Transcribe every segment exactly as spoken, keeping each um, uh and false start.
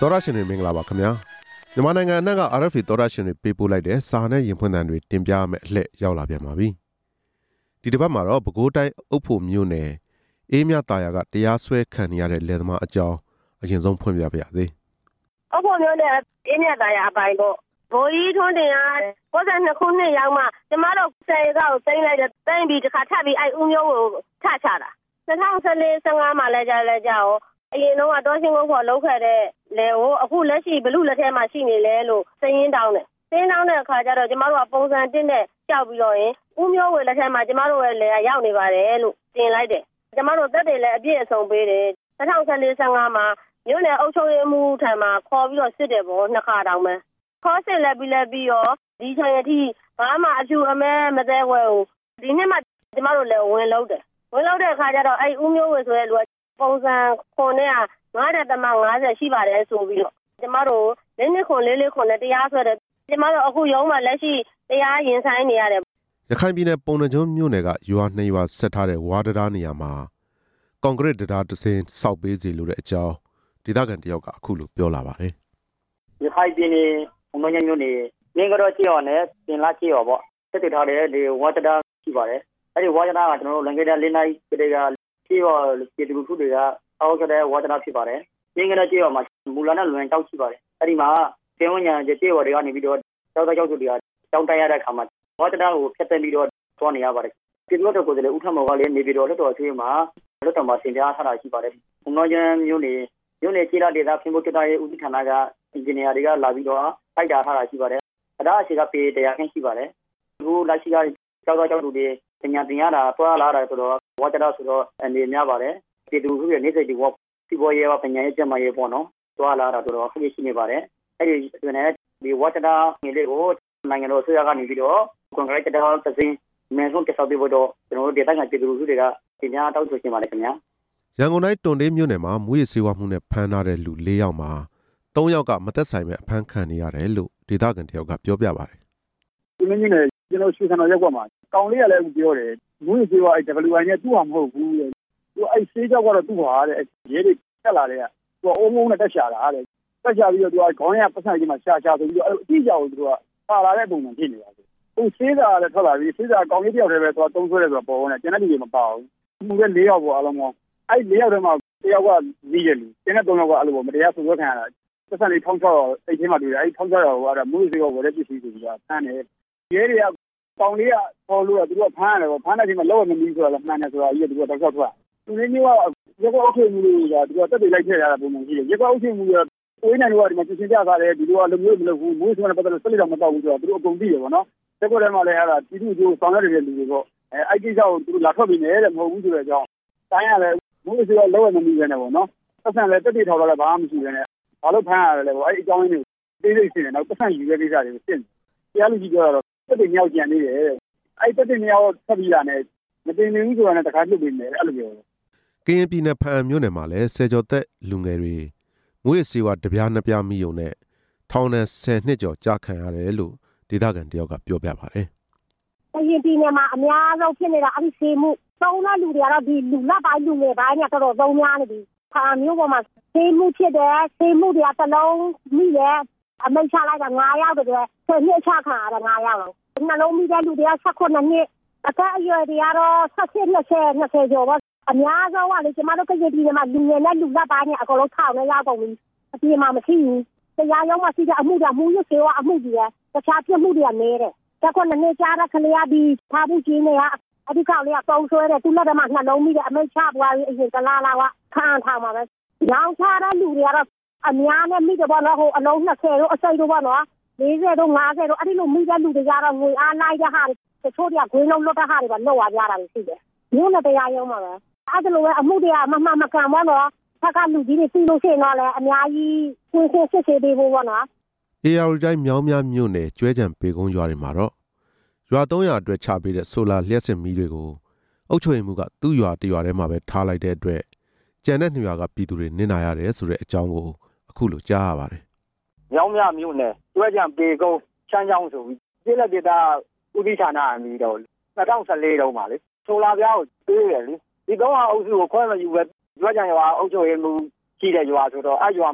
တော်ရရှင်တွေမင်္ဂလာပါခင်ဗျာမြန်မာနိုင်ငံအနှံ့က အာ အက်ဖ် တော်ရရှင်တွေပေးပို့လိုက်တဲ့စာနဲ့ရင်ဖွင့်သံတွေတင်ပြရမယ့်အလှည့်ရောက်လာပြန်ပါပြီဒီတစ်ပတ်မှာတော့ပဲခူးတိုင်းအုပ်ဖို့မြို့နယ်အေးမြတာယာကတရားစွဲခံနေရတဲ့လယ်သမားအကြောင်းအရင်ဆုံးဖွင့်ပြပါရစေအုပ်ဖို့မြို့နယ်အေးမြတာယာအပိုင်းပေါ့ဘိုးကြီးထွန်းတင်ကကိုယ်စံနှစ်ခုနှစ်ရောက်မှကျမတို့ဆယ်ကောက်သိမ်းလိုက်တဲ့သိမ်းပြီးတစ်ခါထပ်ပြီးအဲ့ဦးမျိုးကိုထချတာ၂၀၁၄ ၁၅မှာလည်းကြာလည်းကြာရောအရင်တော့တောရှင်းကုန်းပေါ်လောက်ခဲ့တဲ့လေကိုအခုလက်ရှိဘလူလက်ထဲမှာရှိနေလဲလို့စည်ရင်းတောင်းတယ်စည်ရင်းတောင်းတဲ့အခါကျတော့ကျမတို့ကပုံစံတင်းနဲ့ကြောက်ပြီးတော့ရင်ဦးမျိုးဝေလက်ထဲမှာကျမတို့ရဲ့လေကရောက်နေပါတယ်လို့တင်လိုက်တယ်ကျမတို့တက်တယ်လည်းအပြည့်အစုံပေးတယ်၂၀၁၄ ၁၅မှာမြို့နယ်အုပ်ချုပ်ရေးမှူးထံမှာခေါ်ပြီးတော့စစ်တယ်ပေါ့နှစ်ခါတောင်ပဲခေါ်စစ်လက်ပြီးလက်ပြီးတော့ဒီချိန်အထိဘာမှအကျူအမဲမသေးဝဲဘူးဒီနှစ်မှကျမတို့လည်းဝင်လို့တယ်ဝင်လို့တဲ့အခါကျတော့အဲ့ဦးမျိုးဝေဆိုတဲ့လူကပုံစံခွန်နဲ့ကငါးတဲ့တမ၅၀ရှိပါတယ်ဆိုပြီးတော့ကျမတို့လေးနှစ်ခွန်လေးလေးခွန်နဲ့တရားဆွဲတယ်ကျမတို့အခုရုံးမှာလက်ရှိတရားရင်ဆိုင်နေရတယ်ရခိုင်ပြည်နယ်ပုံနှကျွန်းမြို့နယ်ကရွာနှစ်ရွာဆက်ထားတဲ့ဝါတရားနေရာမှာကွန်ကရစ်တရားတစ်စင်းစောက်ပေးစီလိုတဲ့အကြောင်းဒေသခံတယောက်ကအခုလိုပြောလာပါတယ်ရခိုင်ပြည်နယ်ပုံနှကျွန်းမြို့နယ်မင်းကတော့ကြေးရော်နဲ့ပြင်လာကြေးရော်ပေါ့တက်တည်ထားတဲ့ဒီဝါတရားရှိပါတယ်အဲ့ဒီဝါတရားကကျွန်တော်တို့လန်ကေတာလေးနိုင်တွေကကြေးရော်ပြည်သူထုတွေကအောက်ကျတဲ့ဝါတရားဖြစ်ပါတယ်မင်းကတော့ကြေးရော်မှာမူလာနဲ့လွန်တောက်ရှိပါတယ်အဲ့ဒီမှာကျေဝညာကြေးရော်တွေကနေပြီးတော့တောက်တောက်စုတွေကတောင်းတရတဲ့အခါမှာဝါတရားကိုဖျက်သိမ်းပြီးတော့သွားနေရပါတယ်ပြည်သူတို့ကိုယ်စားလှယ်ဥထမောကလည်းနေပြီးတော့လွှတ်တော်ဆွေးမှာလွှတ်တော်မှာဆင်ပြထားတာရှိပါတယ်ဘုံတော်ကျန်းမျိုးနေမျိုးနေကြေးလာဒေတာဖင်ဖို့တရရဲ့ဦးစီးဌာနကအင်ဂျင်နီယာတွေကလာပြီးတော့တိုက်တာထားတာရှိပါတယ်အဒါအရှိကပေတရားခင်းရှိပါတယ်အခုလက်ရှိကကြောက်တော့ကြောက်သူတွေပညာသင်ရတာတွားလာတာဆိုတော့ဝါတရားဆိုတော့အနေများပါတယ်ပြည်သူတွေရဲ့နေစိတ်တွေဝစီပေါ်ရေးပညာရေးကျမရေးပေါ့နော်တွားလာတာဆိုတော့ခက်ရှိနေပါတယ်အဲ့ဒီအတွင်းနဲ့ဒီဝါတရားငယ်လေးကိုနိုင်ငံတော်ဆွေးရကနေပြီးတော့ကွန်ကရစ်တရားသစင်းမဲဆုံးတက်ဆောက်ပေးဖို့တော့ကျွန်တော်တို့ဒေသခံပြည်သူတွေကတင်ပြတောက်ဆိုချင်ပါတယ်ခင်ဗျာရန်ကုန်တိုင်းတွန်တေးမြို့နယ်မှာမူရစ်စေဝါမှုနဲ့ဖမ်းထားတဲ့လူ၄ယောက်မှာ၃ယောက်ကမသက်ဆိုင်မဲ့အဖမ်းခံနေရတယ်လို့ဒေသခံတယောက်ကပြောပြပါတယ်ဒီနေ့နဲ့ကျွန်တော်ရှုခံတော်ရက်ကွက်မှာကောင်လေးကလည်းပြောတယ်မူရစ်စေဝါအဲ့ ဒဘလယူ အိုင် နဲ့သူ့ဟာမဟုတ်ဘူးတဲ့သူအဲ့ဆေးကြောက်ကတော့သူ့ဟာတဲ့ရဲတွေတက်လာတဲ့ကသူအုံးုံနဲ့တက်ရှာတာတဲ့တက်ရှာပြီးတော့သူကခေါင်းရပတ်ဆိုင်ကြီးမှာရှာရှာဆိုပြီးတော့အဲ့အတိအကျကိုသူကပါလာတဲ့ပုံစံဖြစ်နေတာဟိုဆေးစာလည်းထွက်လာပြီဆေးစာကောင်လေးတယောက်တည်းပဲသူကတုံးဆွဲတယ်ဆိုတော့ပေါ်နေကျန်တဲ့လူတွေမပါဘူးသူက၄ယောက်ပေါ့အားလုံးပေါင်းအဲ့၄ယောက်တည်းမှာတယောက်ကနီးတယ်လူကျန်တဲ့၃ယောက်ကအဲ့လိုပေါ့မတရားဆွဆွဲခံရတာသက်ဆိုင်လေး၁၆ရာအိတ်ထဲမှာတွေ့တယ်အဲ့၁၆ရာကိုအဲ့ဒါမူးစေကောဝယ်တဲ့ပစ္စည်းဆိုပြီးတော့ဖမ်းတယ်ရဲတွေကကောင်လေးကပေါ်လို့သူကဖမ်းတယ်ပေါ့ဖမ်းတဲ့အချိန်မှာလောက်ရမမီးဆိုတာလည်းမှန်တယ်ဆိုတာကြီးကသူကတောက်ချောက်ထွက်သူလေးမျိုးကရက်ကွက်အုပ်ချုပ်မှုတွေကသူကတက်တိတ်လိုက်ထည့်ရတာပုံမှန်ရှိတယ်ရက်ကွက်အုပ်ချုပ်မှုကကိုယ်နိုင်တော့ဒီမှာပြင်ပြထားတယ်ဒီလိုအလုပ်မျိုးမလုပ်ဘူးမူးဆိုတဲ့ပတ်သက်လို့ဆက်လက်တော့မတော့ဘူးဆိုတော့သူတို့အကုန်သိတယ်ပေါ့နော်တက်ကွက်ထဲမှာလည်းအဲ့ဒါပြည်သူ့ကျိုးဆောင်ရတဲ့လူတွေပေါ့အဲအဲ့ကိစ္စကိုသူတို့လာထွက်ပြီးနေတယ်မဟုတ်ဘူးဆိုတဲ့အကြောင်းတိုင်းရလည်းမူးဆိုတော့လောက်ရမမီးပဲနဲ့ပေါ့နော်ပတ်စံလည်းတက်တိတ်ထောက်တော့လည်းဘာမှမရှိပဲနဲ့ဘာလို့ဖမ်းရတယ်လဲပေါ့အဲ့အကြောင်းရင်းတွေသိသိရှင်းနေတော့ပတ်စံယူတဲ့ကိစ္စတွေကိုရှင်းတရားလူကြီးပြောတော့တက်တိတ်မြောက်ကြံနေတယ်အဲ့တက်တိတ်မြောက်ဆက်ပြီးတာနဲ့မတင်နေဘူးဆိုတာနဲ့တခါပြုတ်ပြီးနေအဲ့လိုပြောကရင်ပြည်နယ်ဖန်မြို့နယ်မှာလည်းဆယ်ကျော်သက်လူငယ်တွေမွေးစေဝါတပြားနှစ်ပြားမိယုံနဲ့ထောင်နဲ့ဆယ်နှစ်ကျော်ကြာခံရတယ်လို့ဒေသခံတယောက်ကပြောပြပါတယ်ကရင်ပြည်နယ်မှာအများဆုံးဖြစ်နေတာအဲ့ဒီဆေးမှုသုံးတဲ့လူတွေကတော့ဒီလူလက်ပိုင်းလူငယ်ပိုင်းကတော်တော်သုံးများနေပြီဖန်မြို့ပေါ်မှာဆေးမှုဖြစ်တယ်ဆေးမှုတွေကတစ်လုံးမိတယ်အမိတ်ချလိုက်တာ၅ယောက်တည်းဆယ်နှစ်ချခံရတာ၅ယောက်လုံးနှလုံးမိတဲ့လူတွေက၁၉နှစ်အသက်အရွယ်တွေကတော့၁၈ ၂၀ ၂၀ကျော်ပါအများဆုံးကလေကျမတို့ကရင်ပြည်နယ်မှာလူငယ်နဲ့လူလက်ပိုင်းနဲ့အကုန်လုံးထောင်နဲ့ရောက်ကုန်ပြီအပြင်မှာမရှိဘူးတရားရုံးမှာရှိတဲ့အမှုတွေမှုရစေဝအမှုတွေတခြားပြမှုတွေနေတယ်တကွနဲ့နေကြတဲ့ခလေးကဒီထားဘူးကြီးနေကအဒီကောင်လေးကပုံဆွဲတယ်သူလက်ထဲမှာနှလုံးမိတဲ့အမိတ်ချပွားပြီးအရင်ကလာလာကခံထားမှာပဲရောင်းချတဲ့လူတွေကတော့အများနဲ့မိတယ်ပေါ့နော်ဟိုအလုံး၂၀တို့အစိတ်တို့ပေါ့နော်၄၀တို့၅၀တို့အဲ့ဒီလိုမိတဲ့လူတွေကတော့ငွေအားလိုက်တဲ့ဟာတွေတချို့တွေကဂွေးလုံးလွတ်တဲ့ဟာတွေကလောက်သွားကြတာရှိတယ်မြို့နဲ့တရားရုံးမှာပဲအဲ့ဒါလိုပဲအမှုတွေကမမှန်မကန်ပေါ့နော်ဆက်ကလူကြီးတွေပြီးလို့ရှိရင်တော့လည်းအများကြီးရှင်းရှင်းစစ်ဆေးပေးဖို့ပေါ့နော်အေရရီတိုင်းမြောင်းများမြို့နယ်ကျွဲကြံပေကုန်းရွာတွေမှာတော့ရွာ၃ရာအတွက်ချပေးတဲ့ဆိုလာလျှက်စစ်မီးတွေကိုအုပ်ချုပ်ရေးမှူးကသူ့ရွာတရွာထဲမှာပဲထားလိုက်တဲ့အတွက်ကျန်တဲ့နှစ်ရွာကပြည်သူတွေနစ်နာရတယ်ဆိုတဲ့အကြောင်းကိုအခုလိုကြားရပါတယ်မြောင်းများမြို့နယ်ကျွဲကြံပေကုန်းချမ်းချောင်းဆိုပြီးပြည်လက်ဒေသဦးစီးဌာနအမည်တော့၂၀၁၄တုန်းပါလေဆိုလာပြားကိုပေးတယ်လေဒီကောင်ကအုပ်စုကိုခွဲမယူပဲကျွဲကြံရွာအုပ်ချုပ်ရေးမှူးရှိတဲ့ရွာဆိုတော့အဲ့ရွာမှာ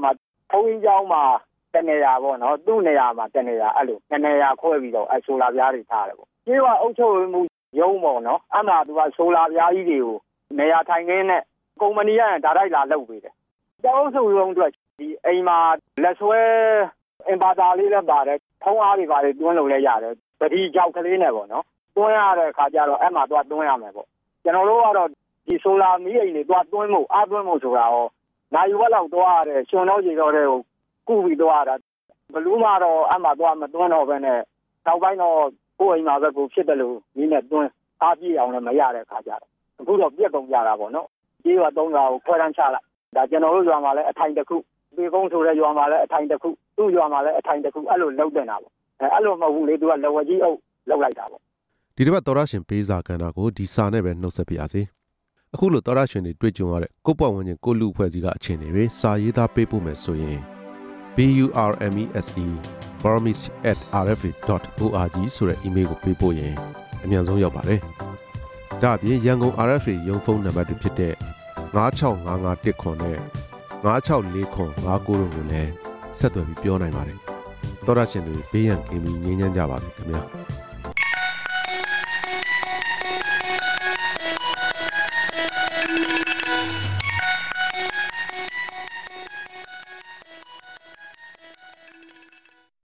ဘုံကြီးเจ้าမှာတနေရာပေါ့နော်သူ့နေရာမှာတနေရာအဲ့လိုနေရာခွဲပြီးတော့အဲ့ဆိုလာပြားတွေထားတယ်ပေါ့ကျေးဝအုပ်ချုပ်မှုရုံးပေါ့နော်အဲ့မှာသူကဆိုလာပြားကြီးတွေကိုနေရာထိုင်ခင်းနဲ့ကုမ္ပဏီကဒါတိုက်လာလုပ်ပေးတယ်ကျောင်းစုရုံးအတွက်ဒီအိမ်မှာလက်ဆွဲအင်ပါတာလေးလည်းပါတယ်ထုံးအားတွေပါတယ်တွန်းလို့လည်းရတယ်ပတိကြောက်ကလေးနဲ့ပေါ့နော်တွန်းရတဲ့အခါကျတော့အဲ့မှာသွားတွန်းရမယ်ပေါ့ကျွန်တော်တို့ကတော့ဒီဆိုလာမီးအိမ်တွေသွားတွန်းမှုအားတွန်းမှုဆိုတာရောနိုင်ဝက်လောက်သွားရတယ်ရှင်တော်ကြီးတော်တွေကိုကုပြီးသွားတာဘလူးမတော့အဲ့မှာသွားမတွန်းတော့ဘဲနဲ့နောက်ပိုင်းတော့ကိုယ်အိမ်မှာပဲကိုဖြစ်တယ်လို့ဒီနဲ့တွန်းအားပြည့်အောင်လည်းမရတဲ့အခါကျတော့အခုတော့ပြက်ကုန်ကြတာပေါ့နော်ဒီကသုံးတာကိုခွဲတန်းချလိုက်ဒါကျွန်တော်တို့ရွာမှာလည်းအထိုင်တစ်ခုဒီကုန်းဆိုတဲ့ရွာမှာလည်းအထိုင်တစ်ခုသူ့ရွာမှာလည်းအထိုင်တစ်ခုအဲ့လိုလုပ်တင်တာပေါ့အဲအဲ့လိုမဟုတ်ဘူးလေသူကလက်ဝကြီးအုပ်လုပ်လိုက်တာပေါ့ဒီတစ်ပတ်သောရရှင်ပေးစာကဏ္ဍကိုဒီစာနဲ့ပဲနှုတ်ဆက်ပြရစီအခုလိုသောရရှင်တွေတွေ့ကြုံရတဲ့ကိုယ့်ပတ်ဝန်းကျင်ကိုလူအဖွဲ့အစည်းကအခြေအနေတွေစာရေးသားပေးပို့မယ်ဆိုရင် burmese burmese at r f a dot org ဆိုတဲ့ email ကိုပေးပို့ရင်အမြန်ဆုံးရောက်ပါတယ်ဒါအပြင်ရန်ကုန် R F A ရုံးဖုန်းနံပါတ်တွေဖြစ်တဲ့nine six five five one zeroနဲ့nine six four four five nineတို့ကိုလည်းဆက်သွယ်ပြီးပြောနိုင်ပါတယ်သောရရှင်တွေဘေးရန်ကင်းပြီးငြိမ်းချမ်းကြပါစေခင်ဗျာ